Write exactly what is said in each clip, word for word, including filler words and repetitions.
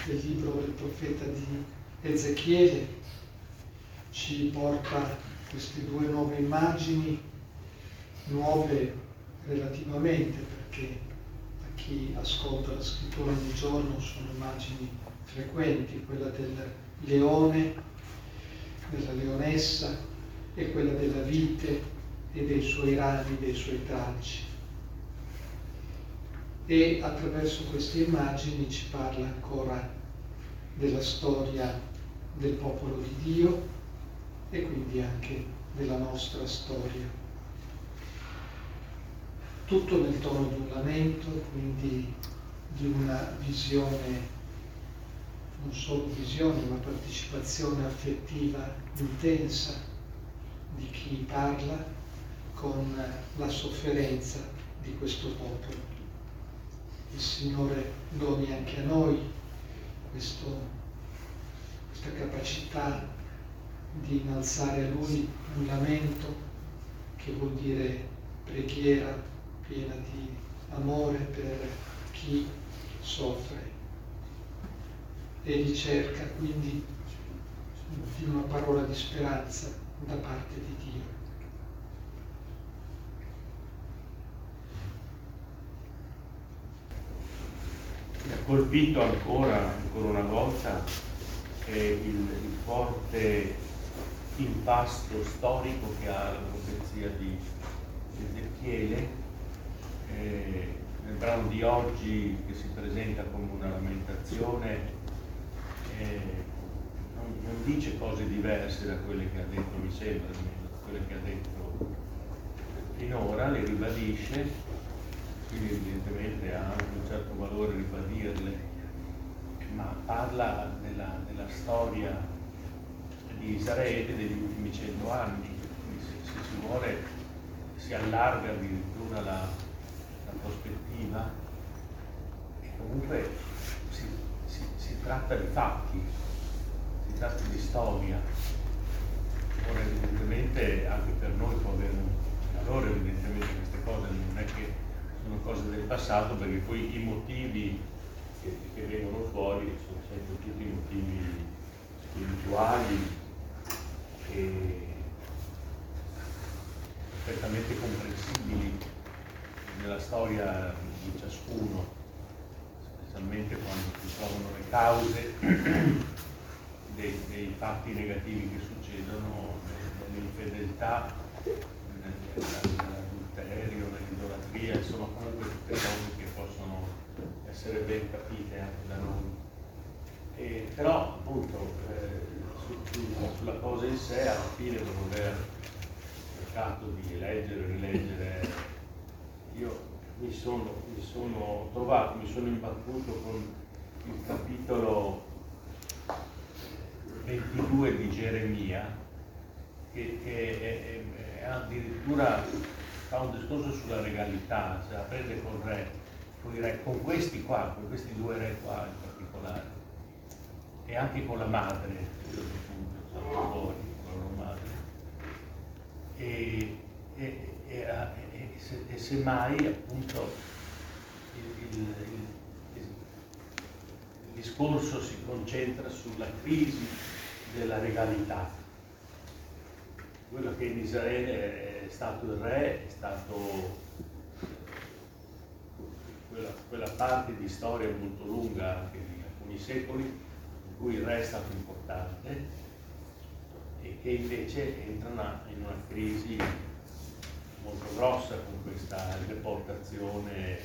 del libro del profeta di Ezechiele ci porta queste due nuove immagini, nuove relativamente, perché a chi ascolta la scrittura ogni giorno sono immagini frequenti, quella del leone, della leonessa e quella della vite e dei suoi rami, dei suoi tralci. E attraverso queste immagini ci parla ancora della storia del popolo di Dio e quindi anche della nostra storia. Tutto nel tono di un lamento, quindi di una visione, non solo visione, ma partecipazione affettiva intensa di chi parla con la sofferenza di questo popolo. Il Signore doni anche a noi questo, questa capacità di innalzare a Lui un lamento che vuol dire preghiera piena di amore per chi soffre e ricerca quindi di una parola di speranza da parte di Dio. Mi ha colpito ancora, ancora una volta eh, il, il forte impasto storico che ha la profezia di Ezechiele. Eh, nel brano di oggi, che si presenta come una lamentazione, eh, non, non dice cose diverse da quelle che ha detto, mi sembra, da quelle che ha detto finora, le ribadisce. Quindi evidentemente ha anche un certo valore ribadirle, ma parla della, della storia di Israele degli ultimi cento anni. Quindi se, se si vuole si allarga addirittura la, la prospettiva e comunque si, si, si tratta di fatti, si tratta di storia. Ora evidentemente anche per noi può avere un valore, evidentemente queste cose non è che sono cose del passato, perché poi i motivi che, che vengono fuori sono sempre tutti motivi spirituali e perfettamente comprensibili nella storia di ciascuno, specialmente quando si trovano le cause dei, dei fatti negativi che succedono, nell'infedeltà, nell'adulterio, nell'idolatria, insomma comunque tutte cose che possono essere ben capite anche da noi. E, però appunto eh, su, su, sulla cosa in sé, alla fine, dopo aver cercato di leggere, rileggere, io mi sono, mi sono trovato, mi sono imbattuto con il capitolo ventidue di Geremia, che, che è, è, è addirittura fa un discorso sulla regalità, se la prende col re, con i re, con questi qua, con questi due re qua in particolare, e anche con la madre, appunto, fuori, con la loro madre. E, e, e, e, se, e semmai appunto il, il, il, il discorso si concentra sulla crisi della regalità. Quello che in Israele è stato il re, è stato quella, quella parte di storia molto lunga, anche di alcuni secoli, in cui il re è stato importante e che invece entra una, in una crisi molto grossa con questa deportazione.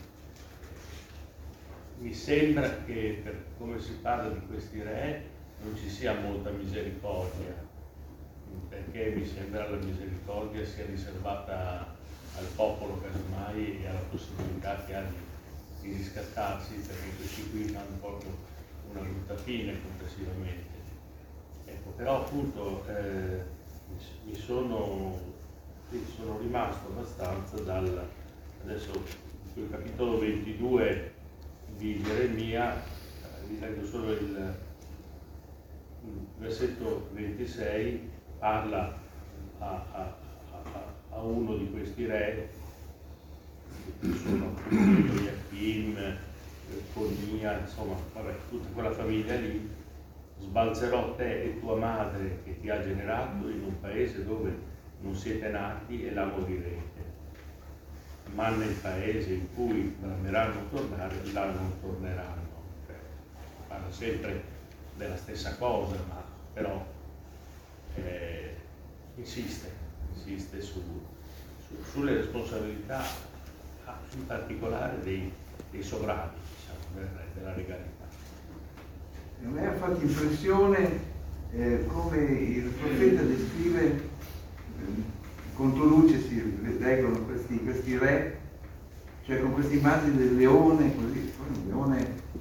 Mi sembra che per come si parla di questi re non ci sia molta misericordia, perché mi sembra la misericordia sia riservata al popolo casomai e alla possibilità che ha di, di riscattarsi, perché questi qui hanno proprio una brutta fine complessivamente. Ecco, però appunto eh, mi sono, sono rimasto abbastanza dal, adesso sul capitolo ventidue di Geremia, vi leggo solo il, il versetto ventisei, parla a, a, a, a uno di questi re, che sono Joachim, con Mia, insomma, vabbè, tutta quella famiglia lì, sbalzerò te e tua madre che ti ha generato in un paese dove non siete nati e la morirete, ma nel paese in cui brameranno tornare, là non torneranno. Cioè, parla sempre della stessa cosa, ma però eh, insiste, insiste su, su, sulle responsabilità, in particolare dei, dei sovrani, diciamo, del, della regalità. A me ha fatto impressione eh, come il profeta descrive, eh, contro luce si leggono questi, questi re, cioè con questa immagine del leone, così, un leone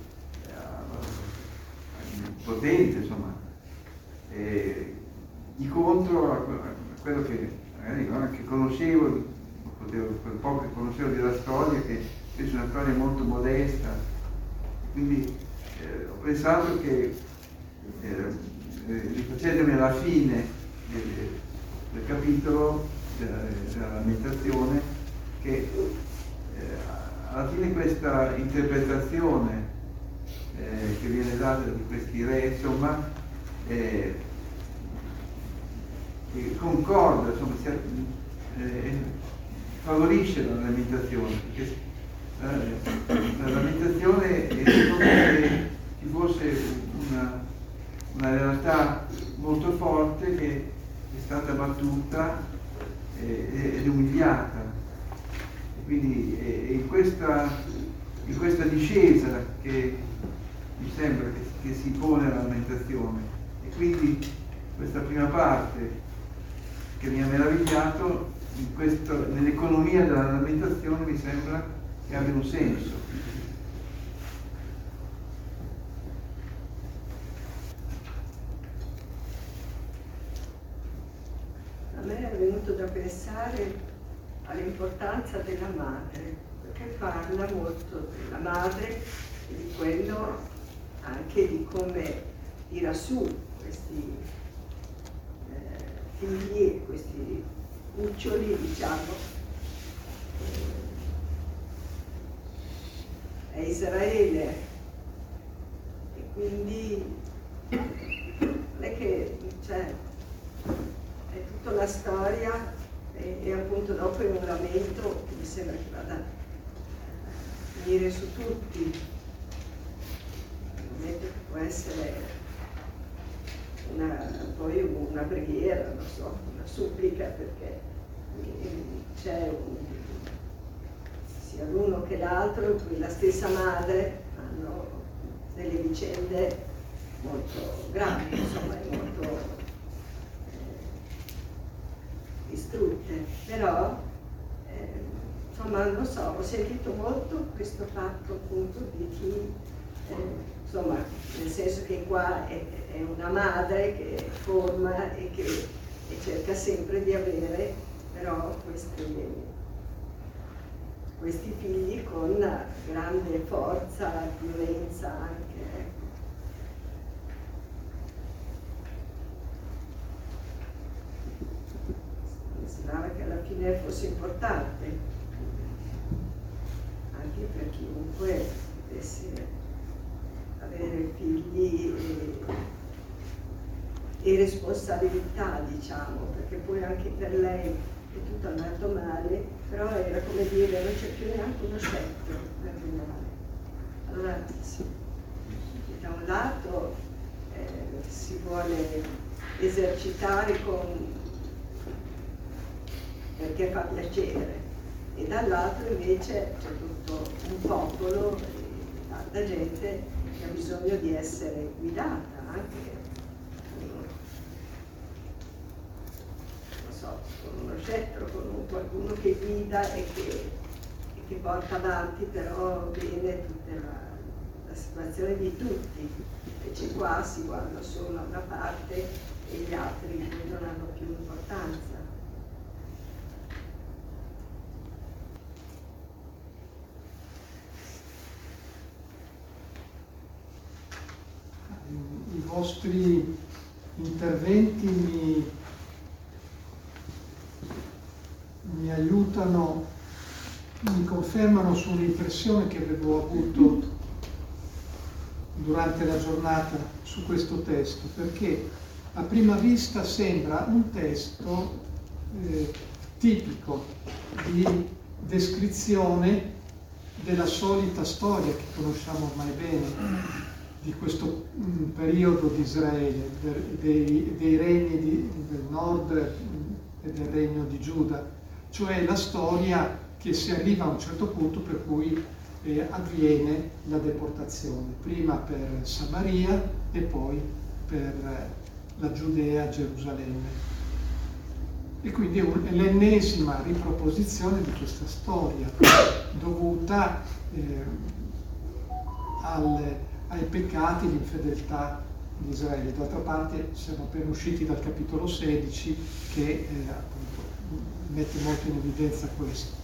eh, potente, insomma, eh, di contro a, a quello che magari anche conoscevo, potevo, quel poco che conoscevo della storia, che è una storia molto modesta, quindi eh, ho pensato che eh, rifacendomi alla fine del, del capitolo della, della lamentazione, che eh, alla fine questa interpretazione eh, che viene data di questi re, insomma, eh, concorda, insomma, si, eh, favorisce la lamentazione, perché eh, la lamentazione è come se ci fosse una, una realtà molto forte che è stata battuta eh, ed umiliata, e quindi è in questa, in questa discesa che mi sembra che, che si pone la lamentazione, e quindi questa prima parte che mi ha meravigliato, in questo, nell'economia della lamentazione mi sembra che abbia un senso. A me è venuto da pensare all'importanza della madre, perché parla molto della madre e di quello anche di come tira su questi eh, figli, questi cuccioli, diciamo. È Israele, e quindi non è che cioè, è tutta la storia, e, e appunto dopo è un lamento che mi sembra che vada a finire su tutti, un lamento che può essere una, poi una preghiera, non so, una supplica, perché c'è un, sia l'uno che l'altro, la stessa madre, hanno delle vicende molto gravi, insomma, e molto eh, distrutte, però eh, insomma non so, ho sentito molto questo fatto appunto di chi eh, insomma, nel senso che qua è, è una madre che forma e che e cerca sempre di avere però questi, questi figli con grande forza, violenza anche. Ecco. Mi sembrava che alla fine fosse importante, anche per chiunque potesse avere figli e, e responsabilità, diciamo, perché poi anche per lei è tutto andato male, però era come dire, non c'è più neanche uno scettro per regnare. Allora, sì, da un lato eh, si vuole esercitare con, perché fa piacere, e dall'altro invece c'è tutto un popolo, e tanta gente che ha bisogno di essere guidata anche. Con uno scettro, con un, qualcuno che guida e che, e che porta avanti però bene tutta la, la situazione di tutti. Invece qua si guarda solo a una parte e gli altri non hanno più importanza. I vostri interventi mi mi aiutano, mi confermano su un'impressione che avevo avuto durante la giornata su questo testo, perché a prima vista sembra un testo eh, tipico di descrizione della solita storia che conosciamo ormai bene, di questo mh, periodo di Israele, de, dei, dei regni di, del nord e del regno di Giuda, cioè la storia che si arriva a un certo punto per cui eh, avviene la deportazione, prima per Samaria e poi per eh, la Giudea, Gerusalemme. E quindi è, un, è l'ennesima riproposizione di questa storia dovuta eh, al, ai peccati, l'infedeltà di Israele. D'altra parte siamo appena usciti dal capitolo sedici che eh, appunto, mette molto in evidenza questo.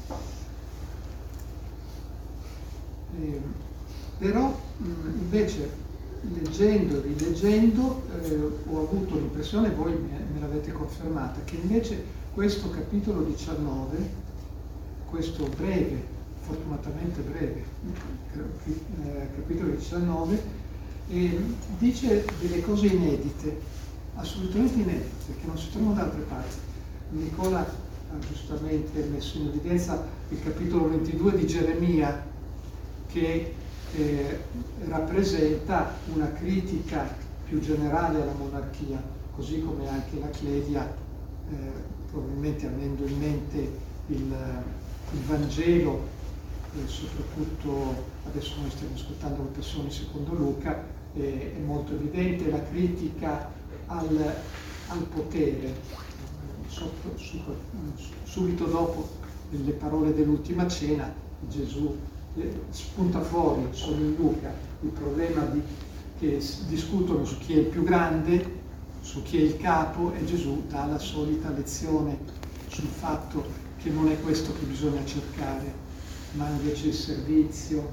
Eh, però mh, invece leggendo e rileggendo eh, ho avuto l'impressione, voi me, me l'avete confermata, che invece questo capitolo diciannove, questo breve, fortunatamente breve, eh, capitolo diciannove, eh, dice delle cose inedite, assolutamente inedite, che non si trovano da altre parti. Nicola ha giustamente messo in evidenza il capitolo ventidue di Geremia, che eh, rappresenta una critica più generale alla monarchia, così come anche la Clelia, eh, probabilmente avendo in mente il, il Vangelo, eh, soprattutto adesso noi stiamo ascoltando la Passione secondo Luca, eh, è molto evidente la critica al, al potere. Sotto, su, subito dopo le parole dell'ultima cena, Gesù spunta fuori, solo in Luca, il problema di, che discutono su chi è il più grande, su chi è il capo, e Gesù dà la solita lezione sul fatto che non è questo che bisogna cercare, ma invece il servizio,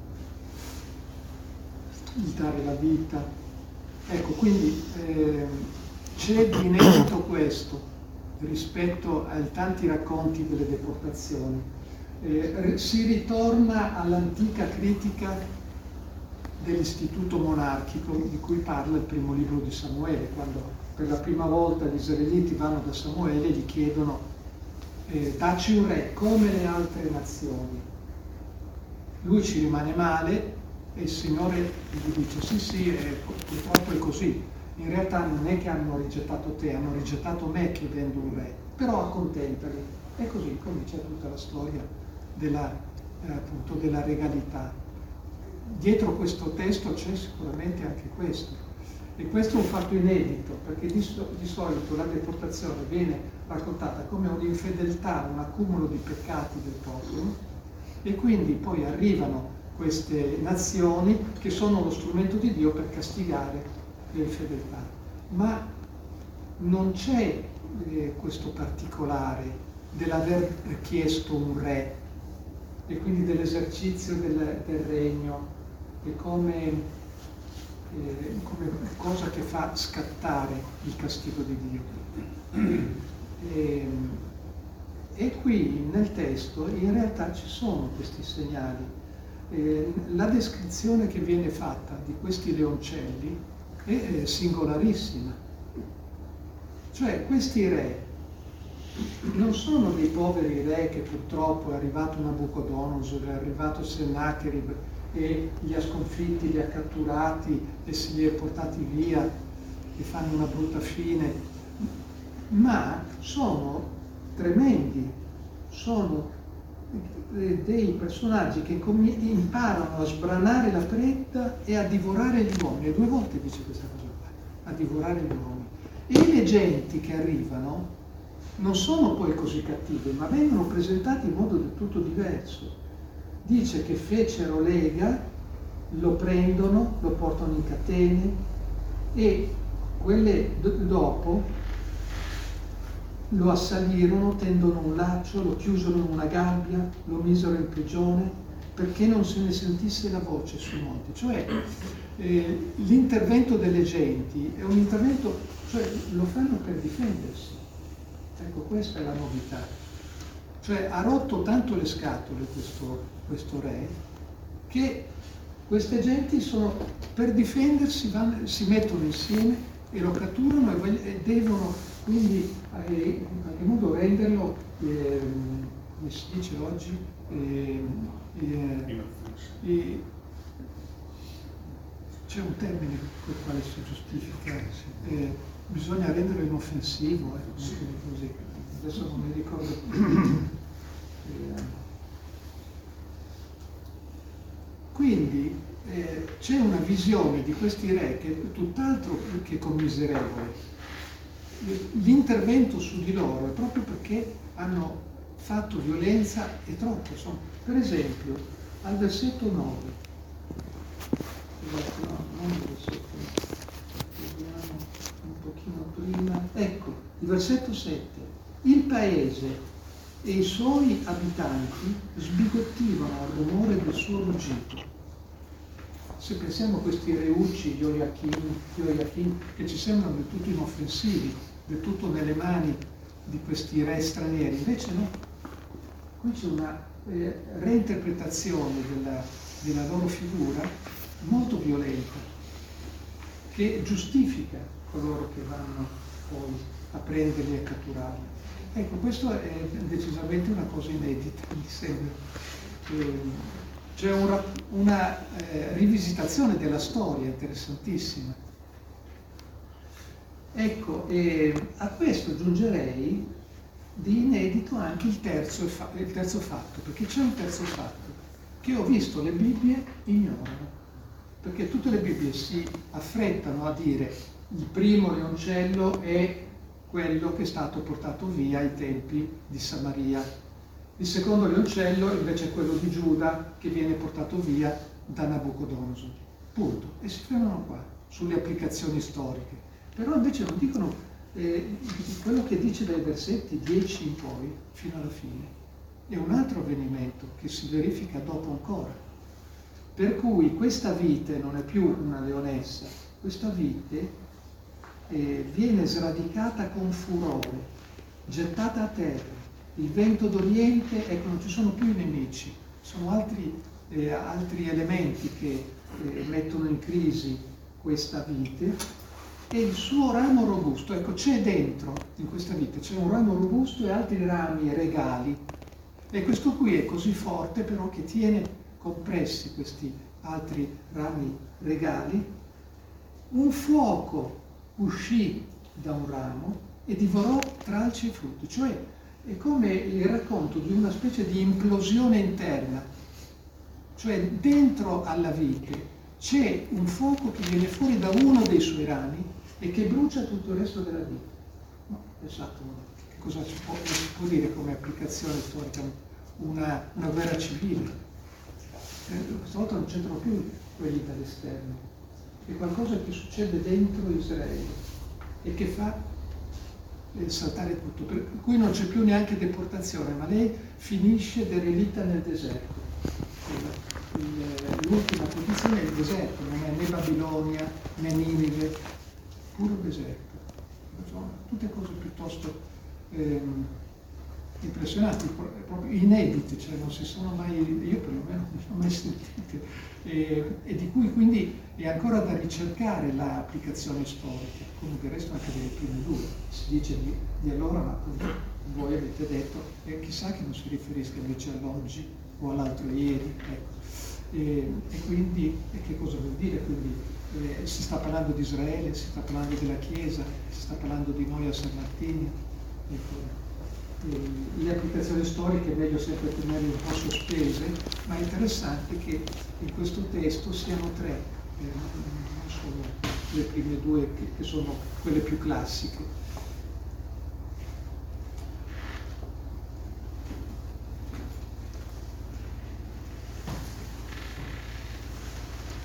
il dare la vita. Ecco, quindi eh, c'è di inedito questo rispetto ai tanti racconti delle deportazioni. Eh, si ritorna all'antica critica dell'istituto monarchico di cui parla il primo libro di Samuele, quando per la prima volta gli israeliti vanno da Samuele e gli chiedono eh, dacci un re come le altre nazioni. Lui ci rimane male e il Signore gli dice sì sì, eh, purtroppo è così, in realtà non è che hanno rigettato te, hanno rigettato me chiedendo un re, però accontentali. E così comincia tutta la storia della, eh, appunto, della regalità. Dietro questo testo c'è sicuramente anche questo, e questo è un fatto inedito, perché di, so, di solito la deportazione viene raccontata come un'infedeltà, un accumulo di peccati del popolo, e quindi poi arrivano queste nazioni che sono lo strumento di Dio per castigare le infedeltà. Ma non c'è eh, questo particolare dell'aver chiesto un re e quindi dell'esercizio del, del regno e come, eh, come cosa che fa scattare il castigo di Dio. E, e qui nel testo in realtà ci sono questi segnali. Eh, la descrizione che viene fatta di questi leoncelli è singolarissima. Cioè questi re non sono dei poveri re che purtroppo è arrivato Nabucodonosor, è arrivato Sennacherib e li ha sconfitti, li ha catturati e se li ha portati via e fanno una brutta fine, ma sono tremendi, sono dei personaggi che imparano a sbranare la preda e a divorare gli uomini, e due volte dice questa cosa qua, a divorare gli uomini. E le genti che arrivano non sono poi così cattive, ma vengono presentati in modo del tutto diverso. Dice che fecero lega, lo prendono, lo portano in catene e quelle d- dopo lo assalirono, tendono un laccio, lo chiusero in una gabbia, lo misero in prigione perché non se ne sentisse la voce sui monti. Cioè eh, l'intervento delle genti è un intervento, cioè lo fanno per difendersi. Ecco, questa è la novità. Cioè ha rotto tanto le scatole questo, questo re che Queste genti sono, per difendersi vanno, si mettono insieme e lo catturano e, voglio, e devono quindi eh, in qualche modo renderlo, eh, come si dice oggi, eh, eh, eh, c'è un termine col quale si giustifica, eh, bisogna renderlo inoffensivo, eh, così. Adesso non mi ricordo più. Eh, Quindi eh, c'è una visione di questi re che è tutt'altro che commiserevole. L'intervento su di loro è proprio perché hanno fatto violenza e troppo. Insomma. Per esempio, al versetto nove, no, non il versetto, vediamo un pochino prima, ecco, il versetto sette, il paese e i suoi abitanti sbigottivano al rumore del suo ruggito. Se pensiamo a questi reucci, gli Oiachim, che ci sembrano del tutto inoffensivi, del tutto nelle mani di questi re stranieri, invece no. Qui c'è una eh, reinterpretazione della, della loro figura molto violenta, che giustifica coloro che vanno poi a prenderli e a catturarli. Ecco, questo è decisamente una cosa inedita, mi sembra. Eh, c'è un, una eh, rivisitazione della storia interessantissima. Ecco, eh, a questo aggiungerei di inedito anche il terzo, il terzo fatto, perché c'è un terzo fatto che ho visto le Bibbie ignorano, perché tutte le Bibbie si affrettano a dire il primo leoncello è quello che è stato portato via ai tempi di Samaria. Il secondo leoncello invece è quello di Giuda che viene portato via da Nabucodonosor. Punto. E si fermano qua, sulle applicazioni storiche. Però invece non dicono eh, quello che dice dai versetti dieci in poi, fino alla fine. È un altro avvenimento che si verifica dopo ancora. Per cui questa vite non è più una leonessa, questa vite eh, viene sradicata con furore, gettata a terra. Il vento d'Oriente, ecco, non ci sono più i nemici, sono altri, eh, altri elementi che eh, mettono in crisi questa vite e il suo ramo robusto, ecco, c'è dentro, in questa vite, c'è un ramo robusto e altri rami regali e questo qui è così forte però che tiene compressi questi altri rami regali. Un fuoco uscì da un ramo e divorò tralci e frutti, cioè è come il racconto di una specie di implosione interna, cioè dentro alla vite c'è un fuoco che viene fuori da uno dei suoi rami e che brucia tutto il resto della vite. No, esatto, che cosa si può, si può dire come applicazione storica? Una, una guerra civile. Eh, questa volta non c'entrano più quelli dall'esterno, è qualcosa che succede dentro Israele e che fa saltare tutto, per cui non c'è più neanche deportazione, ma lei finisce derelita nel deserto. L'ultima posizione è il deserto, non è né Babilonia né Ninive, puro deserto. Sono tutte cose piuttosto ehm, impressionanti, proprio inedite, cioè non si sono mai, io perlomeno non sono mai sentite, e, e di cui quindi è ancora da ricercare l'applicazione storica, come del resto anche delle prime due. Si dice di, di allora, ma voi avete detto, e chissà che non si riferisca invece all'oggi o all'altro ieri, ecco. E, e quindi, e che cosa vuol dire? Quindi eh, si sta parlando di Israele, si sta parlando della Chiesa, si sta parlando di noi a San Martino. Ecco. Le applicazioni storiche è meglio sempre tenerle un po' sospese, ma è interessante che in questo testo siano tre, eh, non solo le prime due che, che sono quelle più classiche.